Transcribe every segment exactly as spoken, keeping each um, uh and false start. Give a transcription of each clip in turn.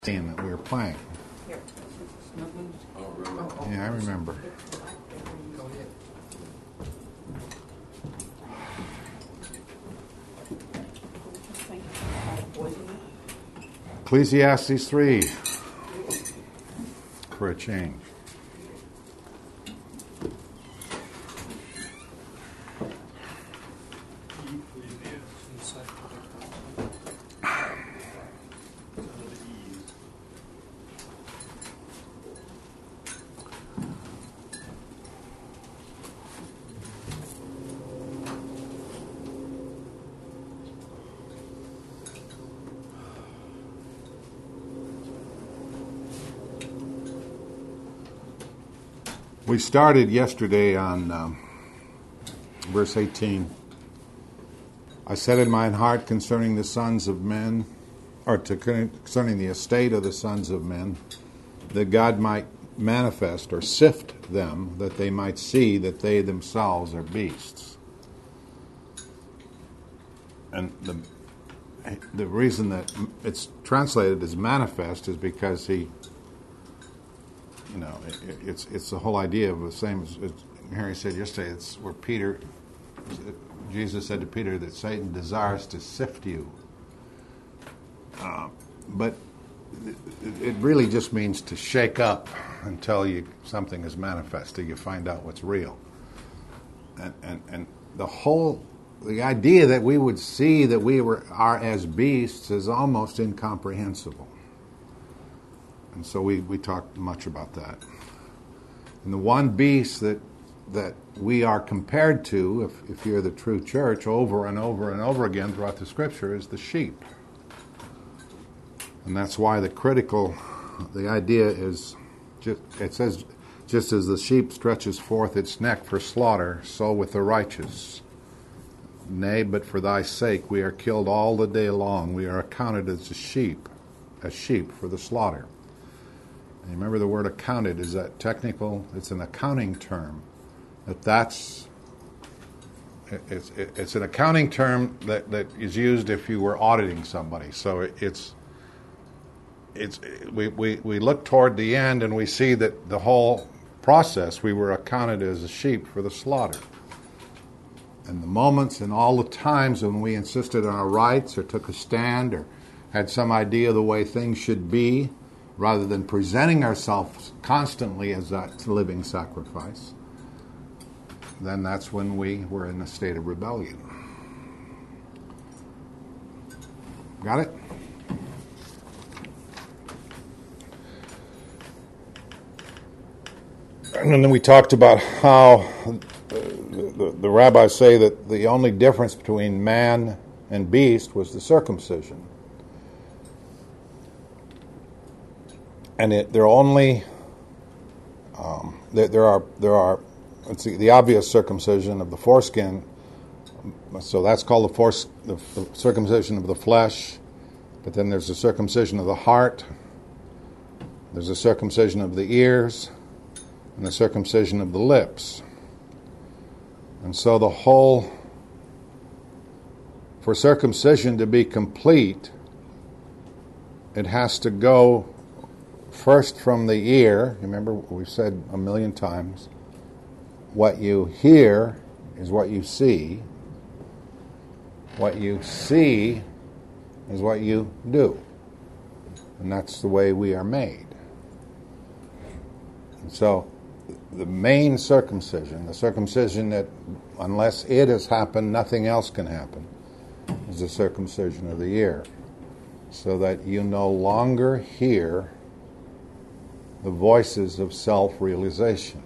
Game that we were playing. Yeah, I remember. Ecclesiastes three for a change. We started yesterday on um, verse eighteen. I said in mine heart concerning the sons of men, or to, concerning the estate of the sons of men, that God might manifest or sift them, that they might see that they themselves are beasts. And the the reason that it's translated as manifest is because he You know, it, it's it's the whole idea of the same as, as Harry said yesterday. It's where Peter, Jesus said to Peter that Satan desires to sift you. Uh, but it, it really just means to shake up until you something is manifest, till you find out what's real. And and and the whole the idea that we would see that we were are as beasts is almost incomprehensible. And so we, we talked much about that. And the one beast that that we are compared to, if, if you're the true church, over and over and over again throughout the Scripture, is the sheep. And that's why the critical, the idea is, just, it says, just as the sheep stretches forth its neck for slaughter, so with the righteous. Nay, but for thy sake we are killed all the day long. We are accounted as a sheep, as sheep for the slaughter. And remember, the word accounted is that technical, it's an accounting term. That that's, it's, it's an accounting term that, that is used if you were auditing somebody. So it's, it's we, we, we look toward the end and we see that the whole process, we were accounted as a sheep for the slaughter. And the moments and all the times when we insisted on our rights or took a stand or had some idea of the way things should be, rather than presenting ourselves constantly as that living sacrifice, then that's when we were in a state of rebellion. Got it? And then we talked about how the, the, the rabbis say that the only difference between man and beast was the circumcision. And it, there are only um, there, there are there are let's see, the obvious circumcision of the foreskin, so that's called the, fore, the, the circumcision of the flesh. But then there's the circumcision of the heart. There's the circumcision of the ears, and the circumcision of the lips. And so the whole, for circumcision to be complete, it has to go first from the ear. Remember, we've said a million times, what you hear is what you see. What you see is what you do. And that's the way we are made. And so, the main circumcision, the circumcision that, unless it has happened, nothing else can happen, is the circumcision of the ear. So that you no longer hear the voices of self-realization.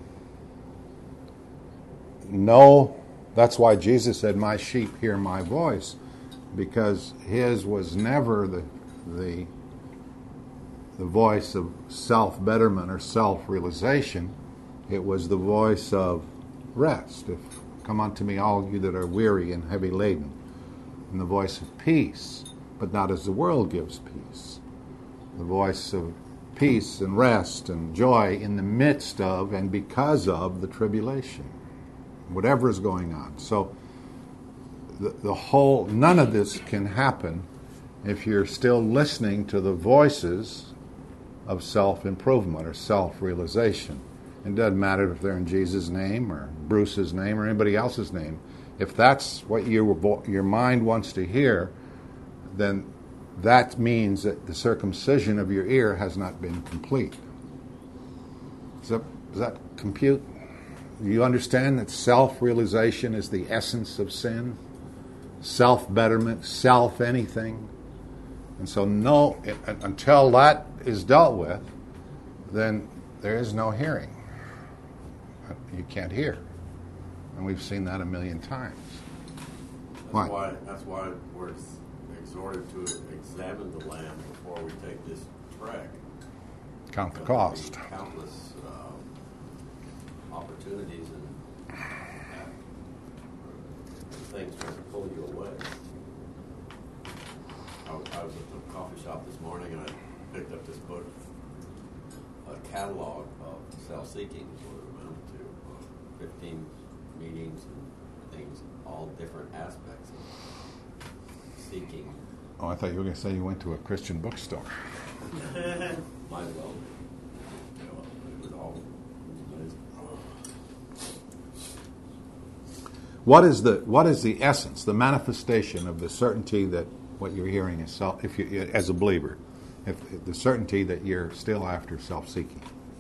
No, that's why Jesus said, my sheep hear my voice, because his was never the the, the voice of self-betterment or self-realization. It was the voice of rest. If, come unto me, all you that are weary and heavy laden, and the voice of peace, but not as the world gives peace. The voice of peace and rest and joy in the midst of and because of the tribulation, whatever is going on. So the, the whole, none of this can happen if you're still listening to the voices of self-improvement or self-realization. It doesn't matter if they're in Jesus' name or Bruce's name or anybody else's name. If that's what your, your mind wants to hear, then that means that the circumcision of your ear has not been complete. Does that, does that compute? You understand that self-realization is the essence of sin? Self-betterment, self-anything. And so no, it, until that is dealt with, then there is no hearing. You can't hear. And we've seen that a million times. That's What? why that's why we're exhorted to examine the land before we take this trek. Count the There will be cost. Countless uh, opportunities and, and things trying to pull you away. I was, I was at the coffee shop this morning and I picked up this book, a catalog of self-seeking is what it amounted to. Uh, Fifteen meetings and things, all different aspects of seeking. Oh, I thought you were going to say you went to a Christian bookstore. Might as well be. You know, it was all amazing. What is the what is the essence, the manifestation of the certainty that what you're hearing is self? If you, as a believer, if, if the certainty that you're still after self-seeking.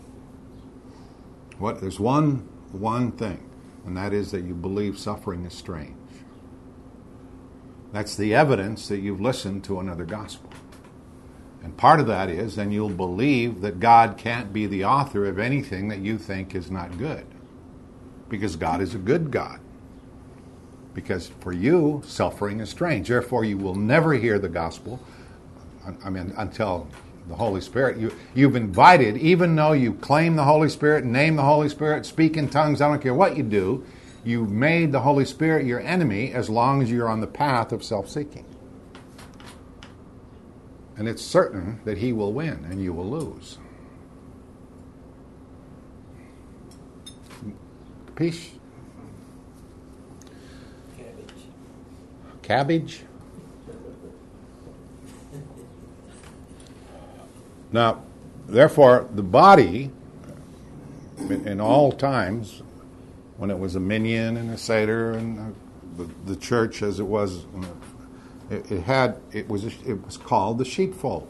What there's one one thing, and that is that you believe suffering is strange. That's the evidence that you've listened to another gospel. And part of that is then you'll believe that God can't be the author of anything that you think is not good. Because God is a good God. Because for you, suffering is strange. Therefore, you will never hear the gospel, I mean, until the Holy Spirit. You, you've invited, even though you claim the Holy Spirit, name the Holy Spirit, speak in tongues, I don't care what you do, you've made the Holy Spirit your enemy as long as you're on the path of self-seeking. And it's certain that he will win and you will lose. Capiche? Cabbage. Cabbage? Now, therefore, the body, in, in all times, when it was a minyan and a seder and a, the, the church as it was, it, it had it was it was called the sheepfold,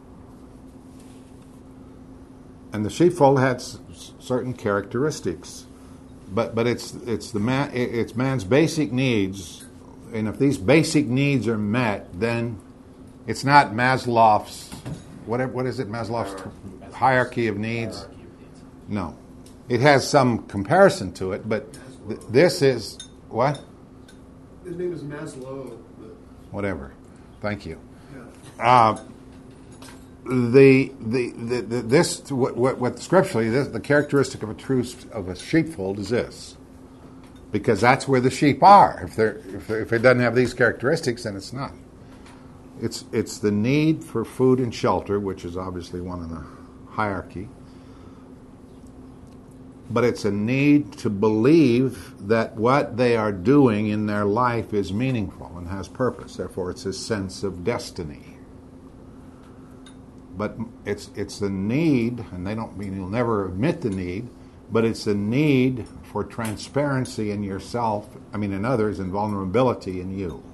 and the sheepfold had s- certain characteristics, but but it's it's the man it's man's basic needs, and if these basic needs are met, then it's not Maslow's. What, what is it, Maslow's hierarchy, hierarchy of needs? Hierarchy of needs. No. It has some comparison to it, but th- this is, what? His name is Maslow. But Whatever. Thank you. yeah. Uh, the, the, the, the this, what, what, what scripturally, this, the characteristic of a true, of a sheepfold is this. Because that's where the sheep are. If, they're, if, they're, if it doesn't have these characteristics, then it's not. It's it's the need for food and shelter, which is obviously one in the hierarchy. But it's a need to believe that what they are doing in their life is meaningful and has purpose. Therefore, it's a sense of destiny. But it's it's the need, and they don't mean you'll never admit the need, but it's the need for transparency in yourself, I mean in others, and vulnerability in you.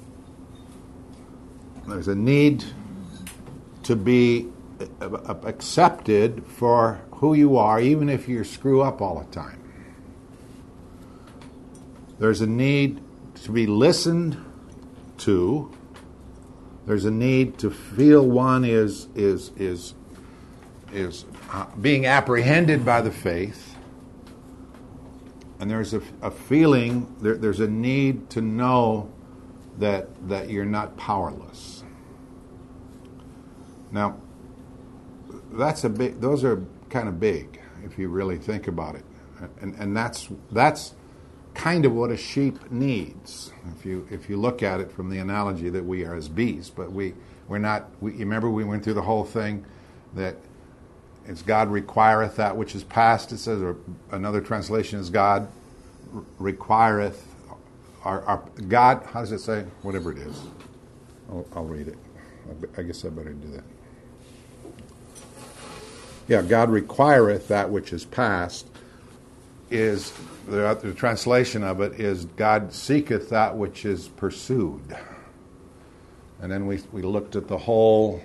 There's a need to be accepted for who you are, even if you screw up all the time. There's a need to be listened to. There's a need to feel one is is is is uh, being apprehended by the faith. And there's a, a feeling, there, there's a need to know that that you're not powerless. Now, that's a big. Those are kind of big if you really think about it, and and that's that's kind of what a sheep needs. If you if you look at it from the analogy that we are as bees, but we we're not. We, you remember we went through the whole thing that it's God requireth that which is past. It says, or another translation is God requireth. Our, our God, how does it say? Whatever it is. I'll, I'll read it. I guess I better do that. yeah, God requireth that which is past, is the, the translation of it is God seeketh that which is pursued. And then we we looked at the whole.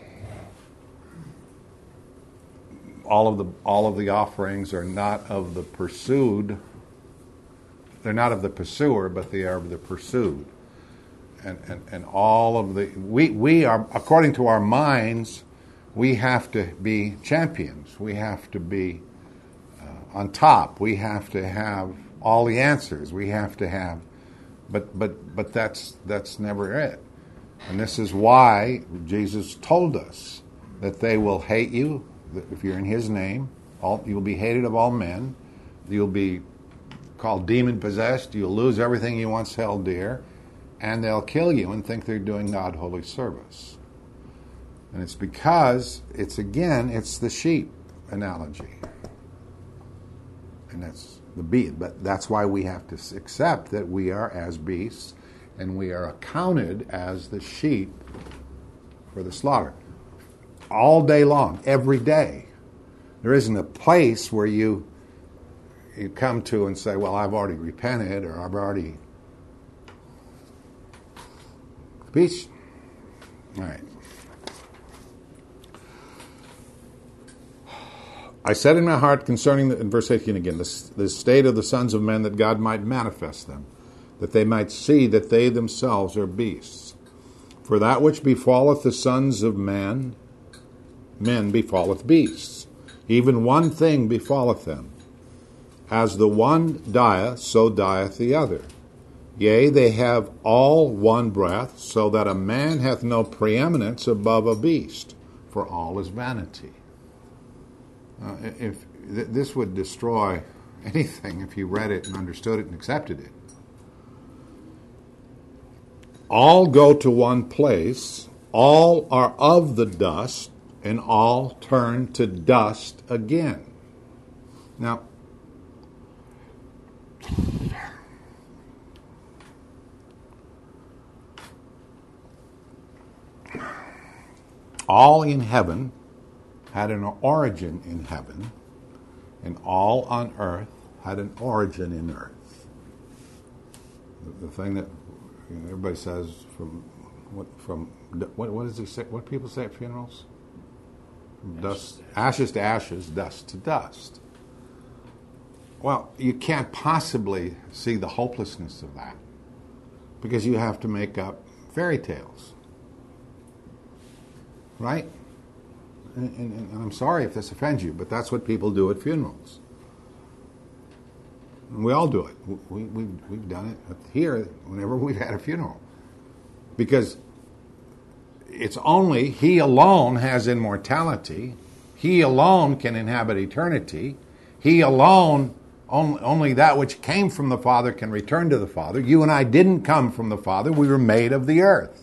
All of the all of the offerings are not of the pursued. They're not of the pursuer, but they are of the pursued. And and, and all of the we we are, according to our minds, we have to be champions. We have to be uh, on top. We have to have all the answers. We have to have, but but but that's that's never it. And this is why Jesus told us that they will hate you if you're in His name. All, you'll be hated of all men. You'll be called demon-possessed. You'll lose everything you once held dear. And they'll kill you and think they're doing God holy service. And it's because, it's again, it's the sheep analogy. And that's the beast. But that's why we have to accept that we are as beasts, and we are accounted as the sheep for the slaughter. All day long, every day. There isn't a place where you you come to and say, well, I've already repented, or I've already... Peace. All right. I said in my heart concerning, the, in verse eighteen again, the, the state of the sons of men, that God might manifest them, that they might see that they themselves are beasts. For that which befalleth the sons of man, men befalleth beasts. Even one thing befalleth them. As the one dieth, so dieth the other. Yea, they have all one breath, so that a man hath no preeminence above a beast, for all is vanity. Uh, if th- this would destroy anything if you read it and understood it and accepted it. All go to one place, all are of the dust, and all turn to dust again. Now, all in heaven had an origin in heaven, and all on earth had an origin in earth. The, the thing that you know, everybody says from what from what what does he say? What people say at funerals? From dust, ashes to ashes, dust to dust. Well, you can't possibly see the hopelessness of that because you have to make up fairy tales. Right? And, and, and I'm sorry if this offends you, but that's what people do at funerals. And we all do it. We, we, we've done it here whenever we've had a funeral. Because it's only He alone has immortality. He alone can inhabit eternity. He alone, only, only that which came from the Father can return to the Father. You and I didn't come from the Father. We were made of the earth.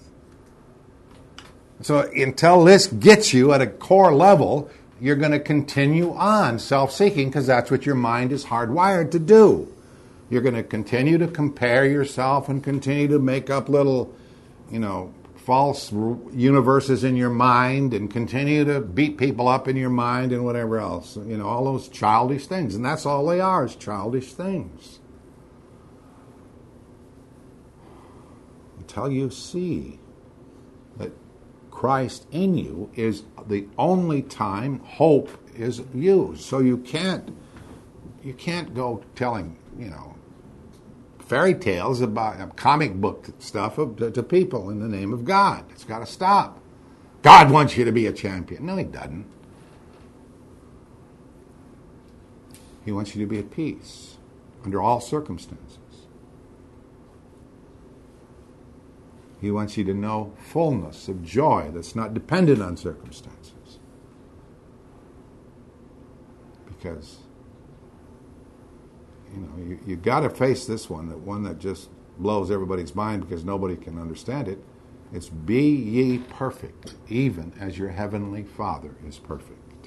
So until this gets you at a core level, you're going to continue on self-seeking because that's what your mind is hardwired to do. You're going to continue to compare yourself and continue to make up little, you know, false universes in your mind and continue to beat people up in your mind and whatever else. You know, all those childish things. And that's all they are, is childish things. Until you see that Christ in you is the only time hope is used. So you can't you can't go telling, you know, fairy tales about comic book stuff to, to people in the name of God. It's got to stop. God wants you to be a champion. No, He doesn't. He wants you to be at peace under all circumstances. He wants you to know fullness of joy that's not dependent on circumstances. Because, you know, you, you got to face this one, that one that just blows everybody's mind because nobody can understand it. It's be ye perfect, even as your heavenly Father is perfect.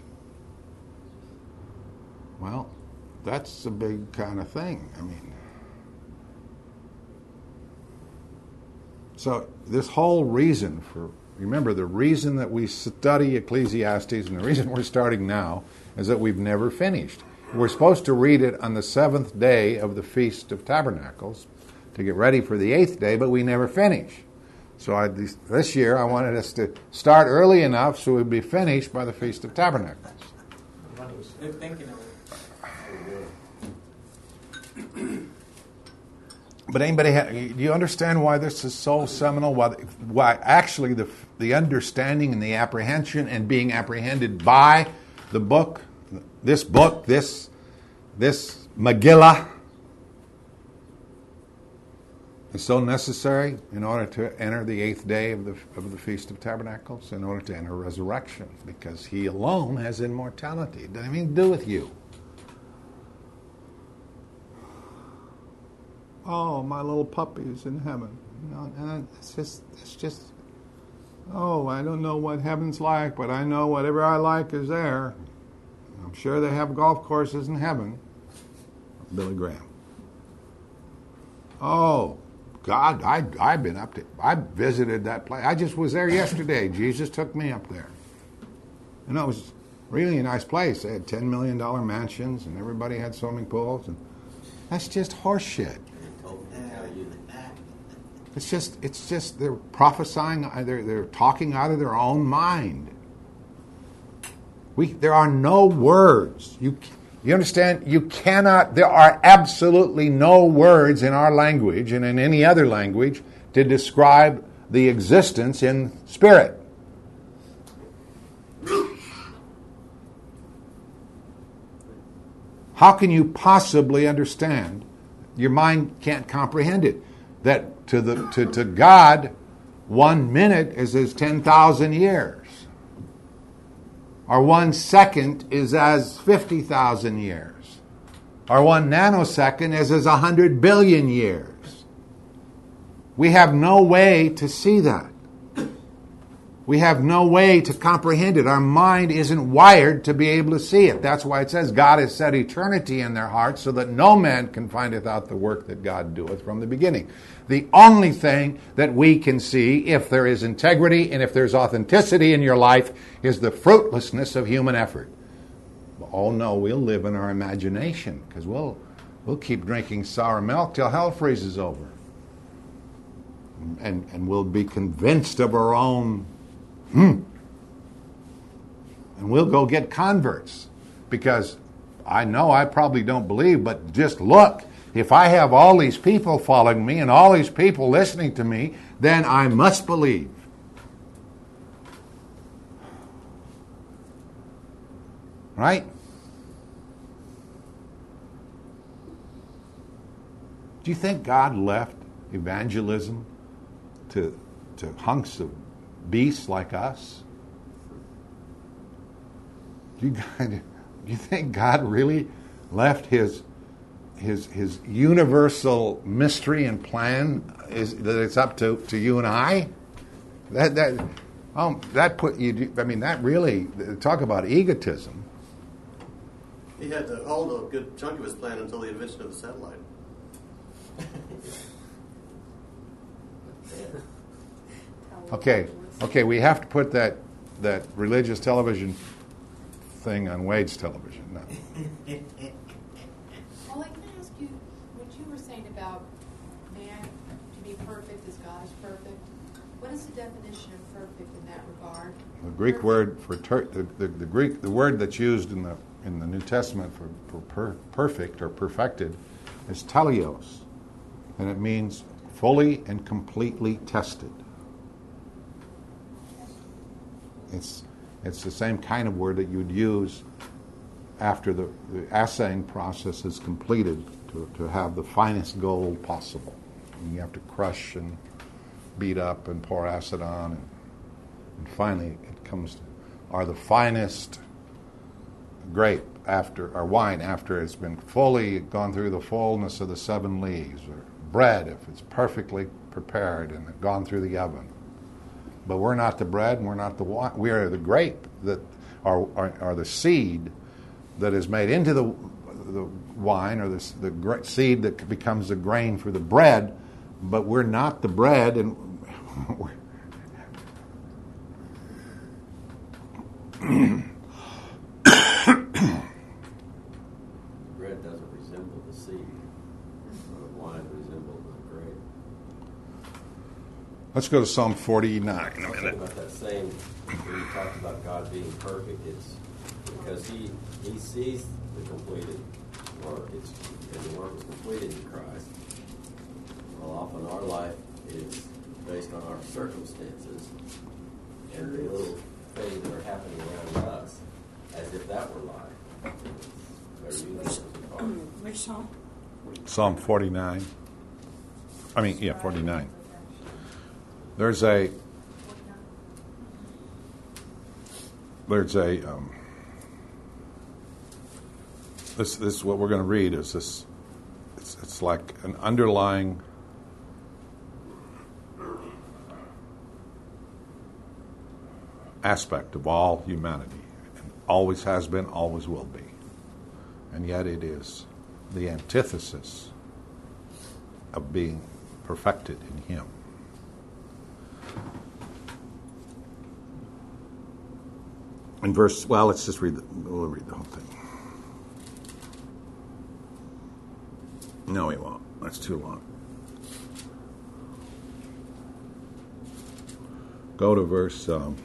Well, that's a big kind of thing. I mean, so this whole reason for remember, the reason that we study Ecclesiastes and the reason we're starting now is that we've never finished. We're supposed to read it on the seventh day of the Feast of Tabernacles to get ready for the eighth day, but we never finish. So I, this year I wanted us to start early enough so we'd be finished by the Feast of Tabernacles. Good thinking of it. But anybody, ha- do you understand why this is so seminal? Why, why actually the the understanding and the apprehension and being apprehended by the book, this book, this this Megillah, is so necessary in order to enter the eighth day of the of the Feast of Tabernacles, in order to enter resurrection, because He alone has immortality. It doesn't have anything to do with you. Oh, my little puppy's in heaven. You know, and it's just, it's just, oh, I don't know what heaven's like, but I know whatever I like is there. I'm sure they have golf courses in heaven. Billy Graham. Oh, God, I, I've been up to, I visited that place. I just was there yesterday. Jesus took me up there. And it was really a nice place. They had ten million dollars mansions, and everybody had swimming pools. And that's just horse shit. It's just, it's just, they're prophesying, they're, they're talking out of their own mind. We, there are no words. You, you understand? You cannot, there are absolutely no words in our language and in any other language to describe the existence in spirit. How can you possibly understand? Your mind can't comprehend it. That to the to, to God, one minute is as ten thousand years. Or one second is as fifty thousand years. Or one nanosecond is as a hundred billion years. We have no way to see that. We have no way to comprehend it. Our mind isn't wired to be able to see it. That's why it says God has set eternity in their hearts so that no man can findeth out the work that God doeth from the beginning. The only thing that we can see, if there is integrity and if there's authenticity in your life, is the fruitlessness of human effort. Oh no, we'll live in our imagination because we'll, we'll keep drinking sour milk till hell freezes over. And, and we'll be convinced of our own Hmm. And we'll go get converts because I know I probably don't believe, but just look, if I have all these people following me and all these people listening to me, then I must believe. Right? Do you think God left evangelism to, to hunks of beasts like us? Do you, do you think God really left his his his universal mystery and plan is that it's up to, to you and I? That that um that put you. I mean, that really, talk about egotism. He had to hold a good chunk of his plan until the invention of the satellite. Okay, okay, we have to put that that religious television thing on Wade's television now. Well, I can ask you what you were saying about man to be perfect as God is perfect. What is the definition of perfect in that regard? The Greek word for ter- the, the, the Greek the word that's used in the in the New Testament for, for per- perfect or perfected is teleos, and it means fully and completely tested. It's it's the same kind of word that you'd use after the, the assaying process is completed to, to have the finest gold possible. And you have to crush and beat up and pour acid on, and, and finally it comes to, are the finest grape after, or wine after it's been fully gone through the fullness of the seven leaves, or bread if it's perfectly prepared and gone through the oven. But we're not the bread, and we're not the wine. We are the grape that are, are, are the seed that is made into the the wine, or the, the gra- seed that becomes the grain for the bread. But we're not the bread, and we're, Bread doesn't resemble the seed, but wine resembles the grape. Let's go to Psalm forty-nine a Something minute. about that same, when you talked about God being perfect, it's because he he sees the completed work. It's and the work was completed in Christ. Well, often our life is based on our circumstances and the little things that are happening around us, as if that were life. Very universally hard. Which song? Psalm forty-nine. I mean, yeah, forty-nine. There's a there's a um, this this what we're going to read is this. It's it's like an underlying aspect of all humanity, and always has been, always will be, and yet it is the antithesis of being perfected in Him. In verse, well, let's just read the, we'll read the whole thing. No, we won't. That's too long. Go to verse um,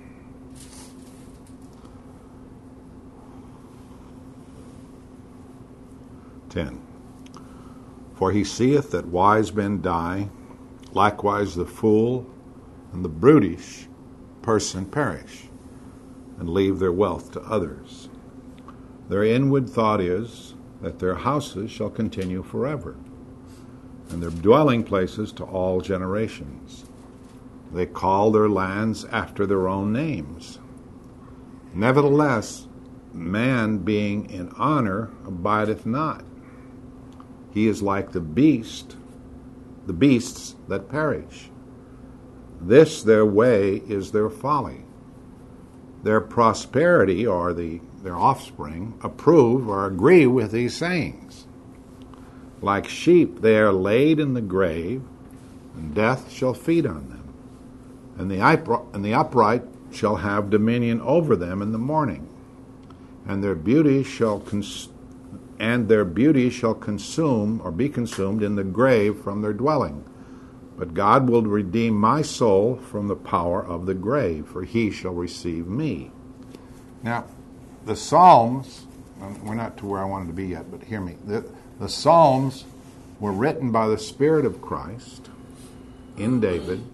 ten. For he seeth that wise men die, likewise the fool and the brutish person perish, and leave their wealth to others. Their inward thought is that their houses shall continue forever, and their dwelling places to all generations. They call their lands after their own names. Nevertheless, man being in honor abideth not. He is like the beast, the beasts that perish. This their way is their folly. Their prosperity, or the their offspring, approve or agree with these sayings. Like sheep they are laid in the grave, and death shall feed on them. And the, upri- and the upright shall have dominion over them in the morning. And their beauty shall cons- and their beauty shall consume or be consumed in the grave from their dwelling. But God will redeem my soul from the power of the grave, for he shall receive me. Now, the Psalms, we're not to where I wanted to be yet, but hear me. The, the Psalms were written by the Spirit of Christ in David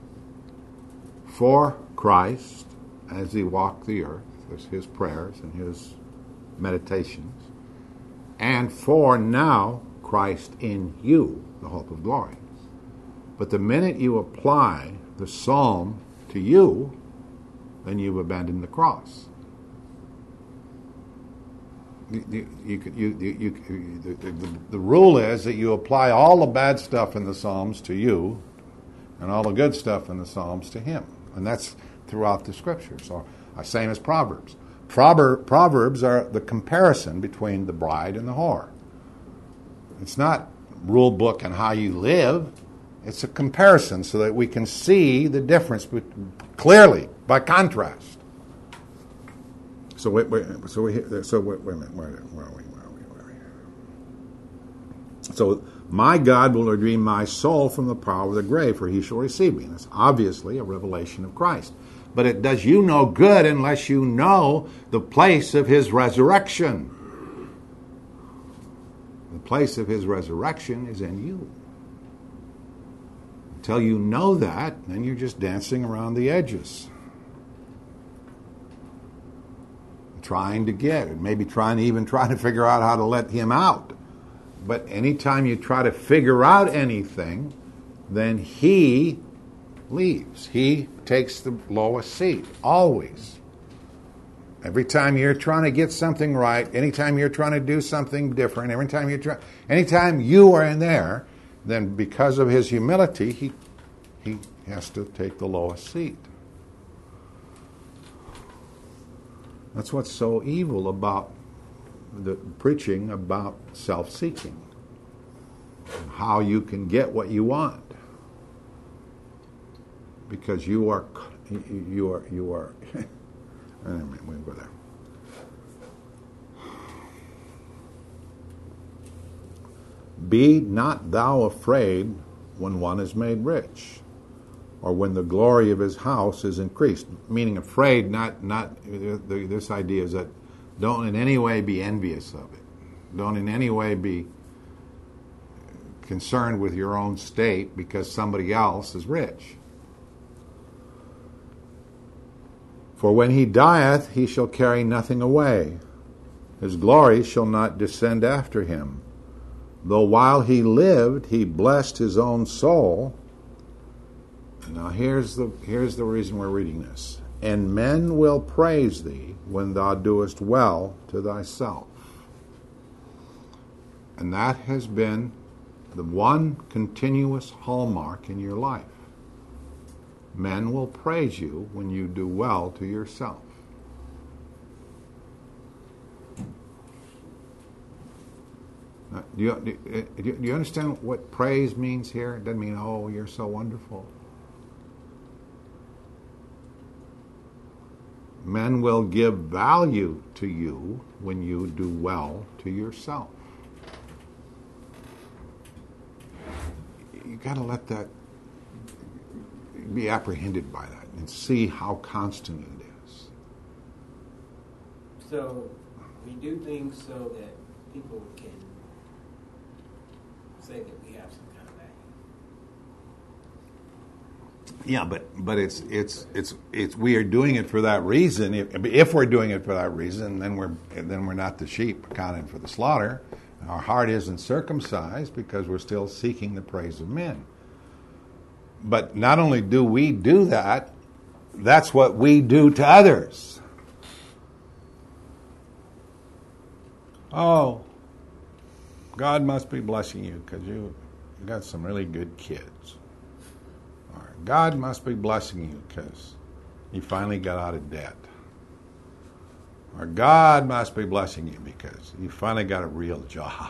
for Christ as he walked the earth. There's his prayers and his meditations. And for now, Christ in you, the hope of glory. But the minute you apply the psalm to you, then you've abandoned the cross. You, you, you, you, you, you, the, the, the rule is that you apply all the bad stuff in the Psalms to you, and all the good stuff in the Psalms to Him. And that's throughout the Scriptures. So, uh, same as Proverbs. Proverb, Proverbs are the comparison between the bride and the whore. It's not rule book on how you live. It's a comparison so that we can see the difference clearly by contrast. So wait, wait so we so wait, wait a minute. Where, where are we? Where are we? Where are we? So my God will redeem my soul from the power of the grave, for He shall receive me. And that's obviously a revelation of Christ. But it does you no good unless you know the place of His resurrection. The place of His resurrection is in you. Until you know that, then you're just dancing around the edges. Trying to get it. Maybe trying to even try to figure out how to let Him out. But anytime you try to figure out anything, then He leaves. He takes the lowest seat, always. Every time you're trying to get something right, anytime you're trying to do something different, every time you're trying, anytime you are in there, then because of His humility, he he has to take the lowest seat. That's what's so evil about the preaching about self-seeking, how you can get what you want, because you are you are you are Anyway, we'll go there. Be not thou afraid when one is made rich, or when the glory of his house is increased. Meaning afraid, not, not this idea is that don't in any way be envious of it. Don't in any way be concerned with your own state because somebody else is rich. For when he dieth, he shall carry nothing away. His glory shall not descend after him. Though while he lived, he blessed his own soul. Now here's the here's the reason we're reading this. And men will praise thee when thou doest well to thyself. And that has been the one continuous hallmark in your life. Men will praise you when you do well to yourself. Now, do, you, do, you, do you understand what praise means here? It doesn't mean, oh, you're so wonderful. Men will give value to you when you do well to yourself. You got to let that be apprehended by that and see how constant it is. So we do things so that people can say that we have some kind of value. Yeah, but but it's it's it's it's we are doing it for that reason. If, if we're doing it for that reason, then we're then we're not the sheep accounted for the slaughter. Our heart isn't circumcised because we're still seeking the praise of men. But not only do we do that, that's what we do to others. Oh, God must be blessing you because you you got some really good kids. Or God must be blessing you because you finally got out of debt. Or God must be blessing you because you finally got a real job.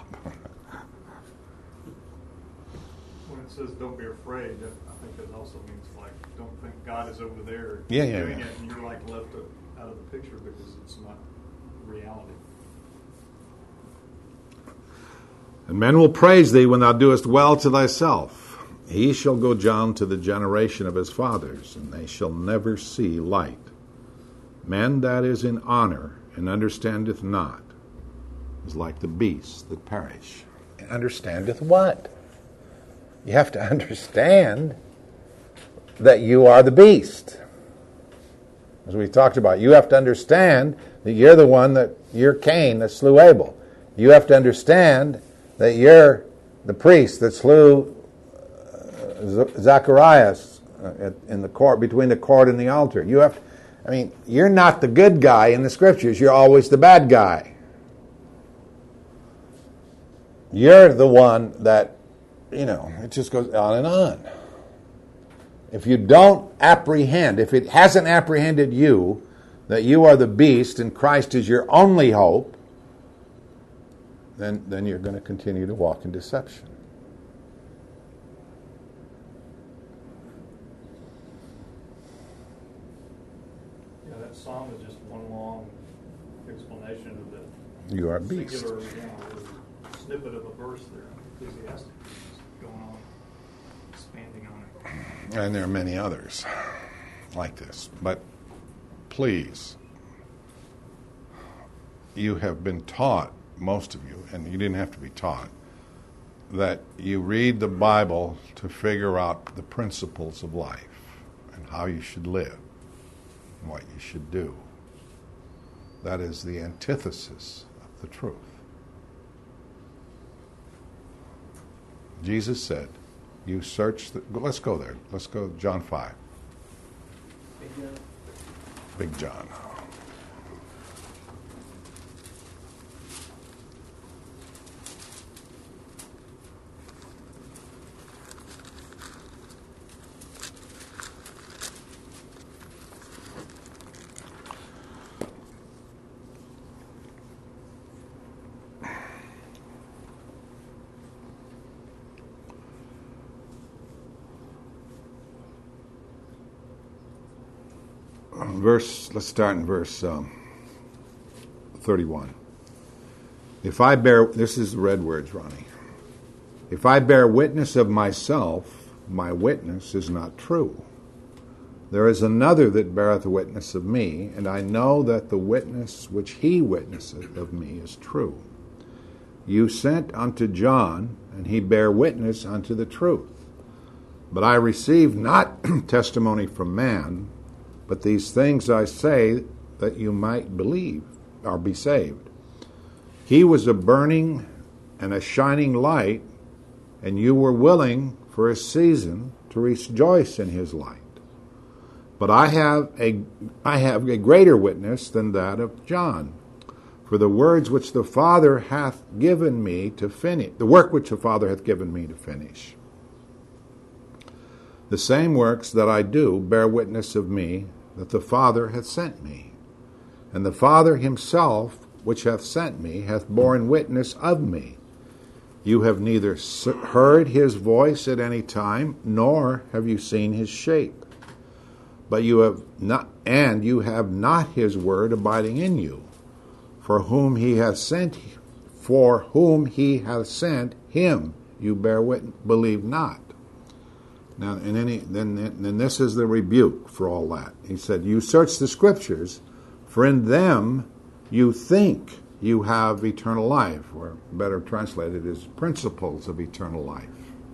When it says don't be afraid, that, I think that also means like don't think God is over there Yeah, yeah, doing yeah. it and you're like left out of the picture because it's not reality. And men will praise thee when thou doest well to thyself. He shall go down to the generation of his fathers, and they shall never see light. Man that is in honor and understandeth not is like the beasts that perish. And understandeth what? You have to understand that you are the beast. As we talked about, you have to understand that you're the one that, you're Cain that slew Abel. You have to understand that you're the priest that slew uh, Zacharias uh, in the court, between the court and the altar. You have to, I mean, you're not the good guy in the scriptures. You're always the bad guy. You're the one that, you know, it just goes on and on. If you don't apprehend, if it hasn't apprehended you that you are the beast and Christ is your only hope, then, then you're going to continue to walk in deception. Psalm is just one long explanation of the You are a beast. singular, you know, snippet of a verse there. Ecclesiastes going on, expanding on it. And there are many others like this. But please, you have been taught, most of you, and you didn't have to be taught, that you read the Bible to figure out the principles of life and how you should live. What you should do. That is the antithesis of the truth. Jesus said, you search the, let's go there. Let's go to John five. Big John. Big John. verse, let's start in verse um, thirty-one. If I bear, this is the red words, Ronnie. If I bear witness of myself, my witness is not true. There is another that beareth witness of me, and I know that the witness which he witnesseth of me is true. You sent unto John, and he bare witness unto the truth. But I received not testimony from man, but these things I say that you might believe or be saved. He was a burning and a shining light, and you were willing for a season to rejoice in his light. But I have a I have a greater witness than that of John. For the words which the Father hath given me to finish, the work which the Father hath given me to finish. The same works that I do bear witness of me that the Father hath sent me. And the Father himself, which hath sent me, hath borne witness of me. You have neither heard his voice at any time, nor have you seen his shape. But you have not, and you have not his word abiding in you. For whom he hath sent, for whom he hath sent, him you bear witness, believe not. Now, and then, he, then, then this is the rebuke for all that. He said, "You search the Scriptures, for in them you think you have eternal life," or better translated is principles of eternal life.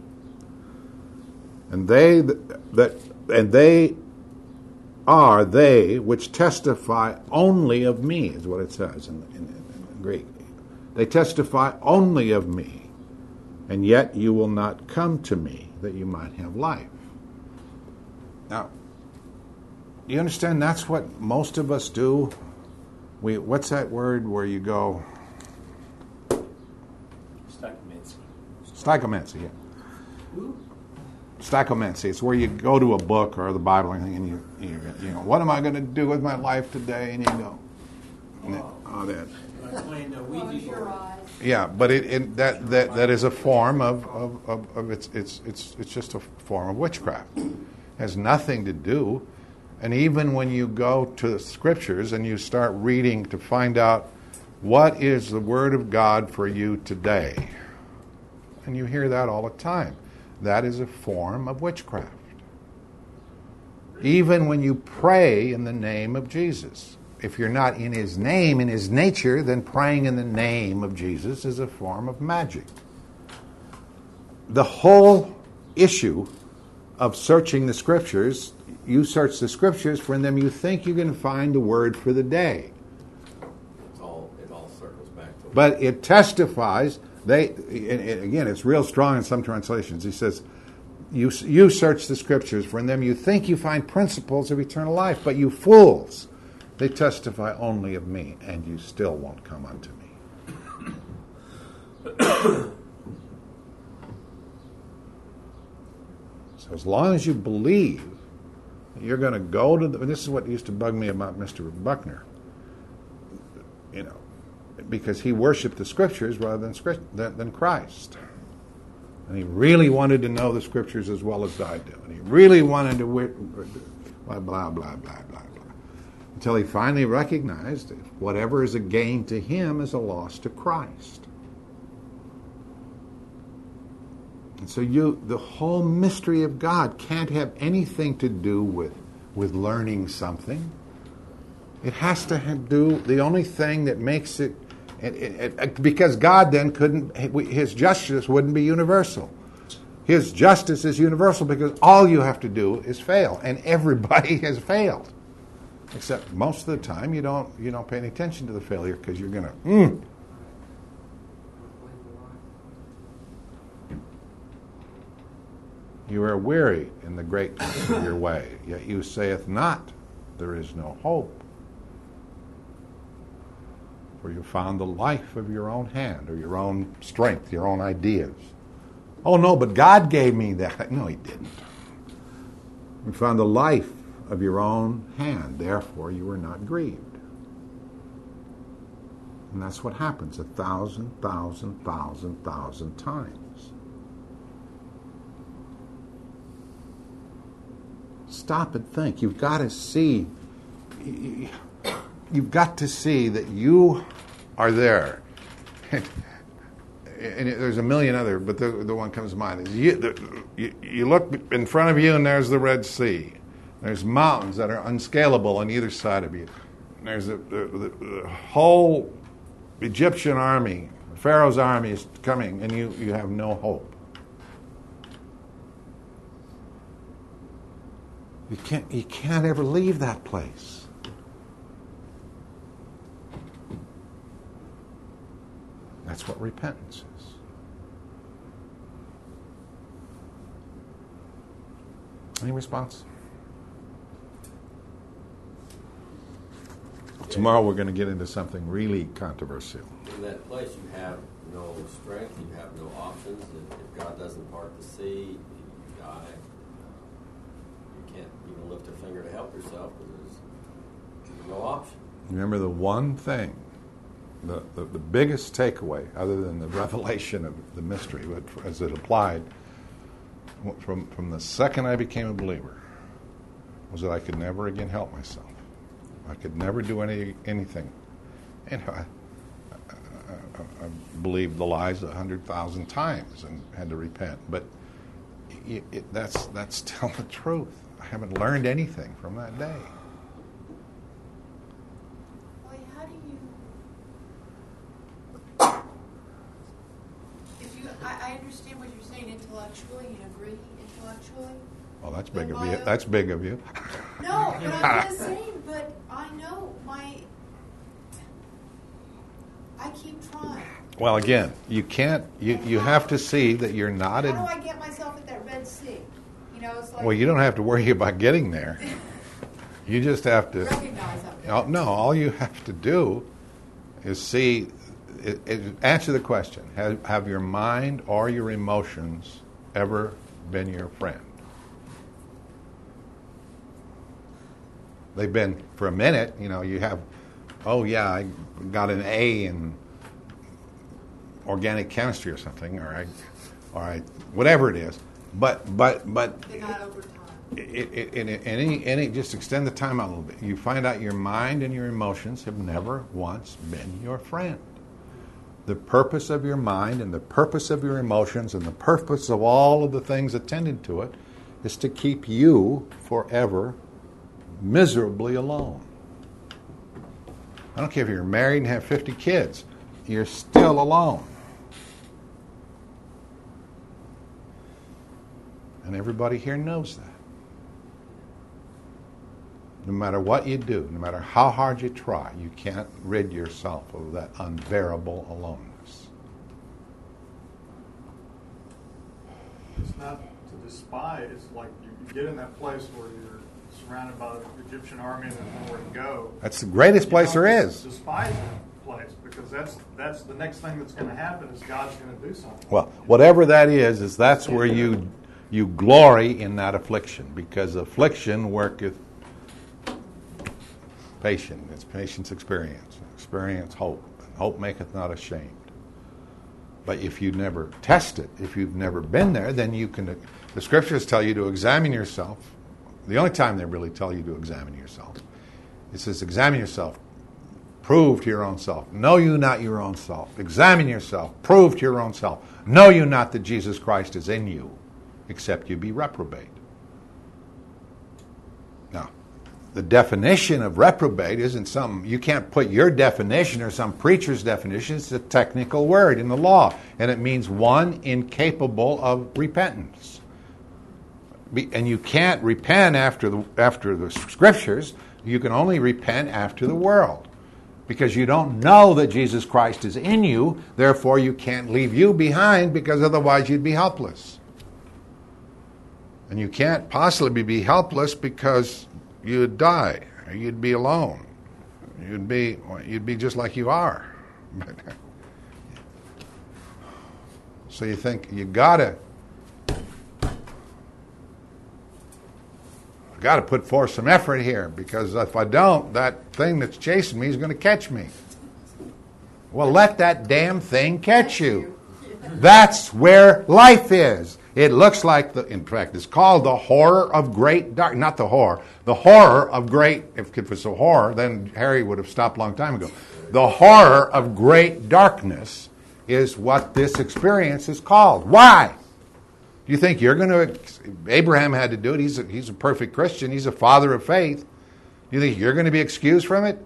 And they that and they are they which testify only of me, is what it says in, in, in Greek. They testify only of me, and yet you will not come to me that you might have life. Now, you understand that's what most of us do? We, what's that word where you go? Stachyomancy. Stachyomancy, yeah. Stachyomancy. It's where you go to a book or the Bible and you, you, you know, what am I going to do with my life today? And you go, oh, oh that. Like playing the Ouija Close your board. eyes. Yeah, but it, it that, that that is a form of, of, of, of it's it's it's it's just a form of witchcraft. It has nothing to do. And even when you go to the Scriptures and you start reading to find out what is the Word of God for you today, and you hear that all the time, that is a form of witchcraft. Even when you pray in the name of Jesus. If you're not in his name, in his nature, then praying in the name of Jesus is a form of magic. The whole issue of searching the Scriptures, you search the Scriptures, for in them you think you're going to find the word for the day. It's all, it all circles back to. But it testifies, they, and again, it's real strong in some translations. He says, you, you search the Scriptures, for in them you think you find principles of eternal life, but you fools, they testify only of me, and you still won't come unto me. So as long as you believe that you're going to go to the, and this is what used to bug me about Mister Buckner, you know, because he worshipped the Scriptures rather than, than, than Christ. And he really wanted to know the Scriptures as well as I do. And he really wanted to, blah, blah, blah, blah, blah. Until he finally recognized that whatever is a gain to him is a loss to Christ. And so you, the whole mystery of God can't have anything to do with, with learning something. It has to have do, the only thing that makes it, it, it, it, because God then couldn't, his justice wouldn't be universal. His justice is universal because all you have to do is fail, and everybody has failed. Except most of the time you don't you don't pay any attention to the failure because you're going to, mm. You are weary in the greatness of your way, yet you saith not, there is no hope. For you found the life of your own hand, or your own strength, your own ideas. Oh no, but God gave me that. No, he didn't. You found the life of your own hand, therefore you were not grieved. And that's what happens a thousand, thousand, thousand, thousand times. Stop and think. You've got to see you, you've got to see that you are there. And, and there's a million other, but the, the one comes to mind is you, the, you, you look in front of you and there's the Red Sea. There's mountains that are unscalable on either side of you. There's the, the, the, the whole Egyptian army, Pharaoh's army is coming, and you, you have no hope. You can't, you can't ever leave that place. That's what repentance is. Any response? Tomorrow we're going to get into something really controversial. In that place, you have no strength, you have no options. If, if God doesn't part the sea, you die. You can't even lift a finger to help yourself because there's no option. Remember the one thing, the, the, the biggest takeaway, other than the revelation of the mystery, but as it applied, from, from the second I became a believer, was that I could never again help myself. I could never do any anything. And I, I, I believed the lies a hundred thousand times and had to repent. But it, it, that's that's still the truth. I haven't learned anything from that day. Well, how do you? If you, I, I understand what you're saying intellectually. You agree intellectually. Well, that's big But of you. my- That's big of you. No, but I'm just saying. But I know my. I keep trying. Well, again, you can't. You, you have to see that you're not. How In, do I get myself at that Red Sea? You know, it's like. well, you don't have to worry about getting there. You just have to. Recognize I'm there. Oh, no, all you have to do is see. It, it, answer the question: have, have your mind or your emotions ever been your friend? They've been for a minute. You know, you have. Oh yeah, I got an A in organic chemistry or something, or I, or I, whatever it is. But but but. They're not over time. It, it, it, it, any, any, just extend the time out a little bit. You find out your mind and your emotions have never once been your friend. The purpose of your mind and the purpose of your emotions and the purpose of all of the things attendant to it is to keep you forever miserably alone. I don't care if you're married and have fifty kids, you're still alone. And everybody here knows that. No matter what you do, no matter how hard you try, you can't rid yourself of that unbearable aloneness. It's not to despise. It's like you, you get in that place where you're surrounded by the Egyptian army and there's nowhere to go. That's the greatest You place don't there des- is. Despise that place because that's that's the next thing that's going to happen is God's going to do something. Well, whatever that is, is that's where you you glory in that affliction, because affliction worketh patience. It's patience experience. Experience hope. And hope maketh not ashamed. But if you never test it, if you've never been there, then you can. The scriptures tell you to examine yourself. The only time they really tell you to examine yourself, it says, examine yourself. Prove to your own self. Know you not your own self. Examine yourself. Prove to your own self. Know you not that Jesus Christ is in you, except you be reprobate. Now, the definition of reprobate isn't some, you can't put your definition or some preacher's definition. It's a technical word in the law, and it means one incapable of repentance. Be, and you can't repent after the after the scriptures. You can only repent after the world, because you don't know that Jesus Christ is in you. Therefore, you can't leave you behind, because otherwise you'd be helpless. And you can't possibly be helpless because you'd die. Or you'd be alone. You'd be you'd be just like you are. So you think you gotta got to put forth some effort here, because if I don't, that thing that's chasing me is going to catch me. Well, let that damn thing catch you. That's where life is. It looks like, the, in fact, it's called the horror of great dark. Not the horror. The horror of great, if it was a horror, then Harry would have stopped a long time ago. The horror of great darkness is what this experience is called. Why? Do you think you're going to, Abraham had to do it. He's a, he's a perfect Christian. He's a father of faith. Do you think you're going to be excused from it?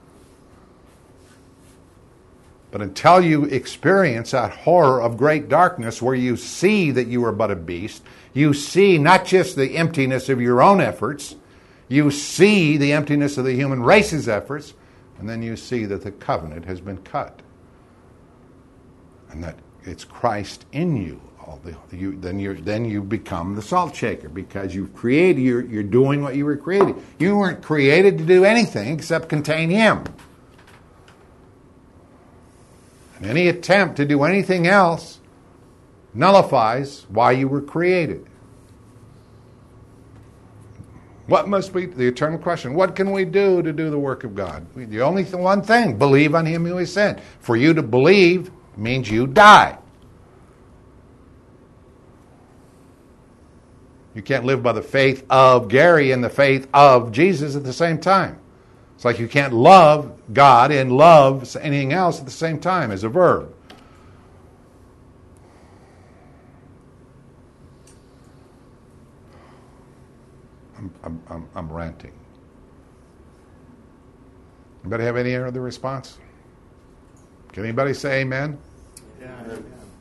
But until you experience that horror of great darkness where you see that you are but a beast, you see not just the emptiness of your own efforts, you see the emptiness of the human race's efforts, and then you see that the covenant has been cut. And that it's Christ in you. All the, you then, you then you become the salt shaker because you've created, you're, you're doing what you were created. You weren't created to do anything except contain Him. And any attempt to do anything else nullifies why you were created. What must be, the eternal question, what can we do to do the work of God? The only th- one thing, believe on Him who He sent. For you to believe means you die. You can't live by the faith of Gary and the faith of Jesus at the same time. It's like you can't love God and love anything else at the same time as a verb. I'm, I'm, I'm, I'm ranting. Anybody have any other response? Can anybody say amen? Yeah, I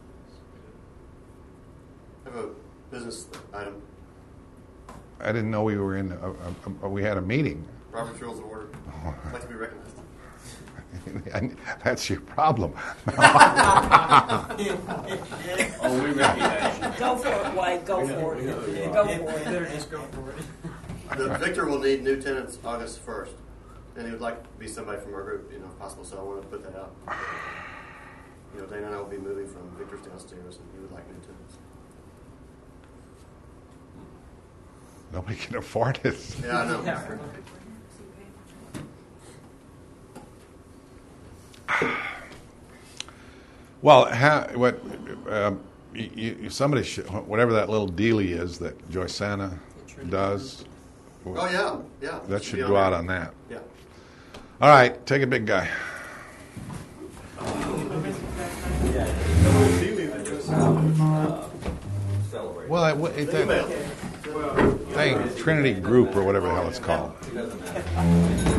have a business item. I didn't know we were in, a, a, a, we had a meeting. Robert's Rules of Order. I'd like to be recognized. That's your problem. Oh, we recognize you. Go for it, White. Go for it. Yeah. Go for it. better just go for it. The Victor will need new tenants August first, and he would like to be somebody from our group, you know, if possible. So I wanted to put that out. You know, Dana and I will be moving from Victor's downstairs, and he would like new tenants. Nobody can afford it. Yeah, I know. Well, how, what um, you, you, somebody should, whatever that little dealie is that Joyceana does. Oh yeah, yeah. That should be go out there. on that. Yeah. All right, take a big guy. Celebrate. Well, it, it, that Email. thing, Trinity Group or whatever the hell it's called. It doesn't matter.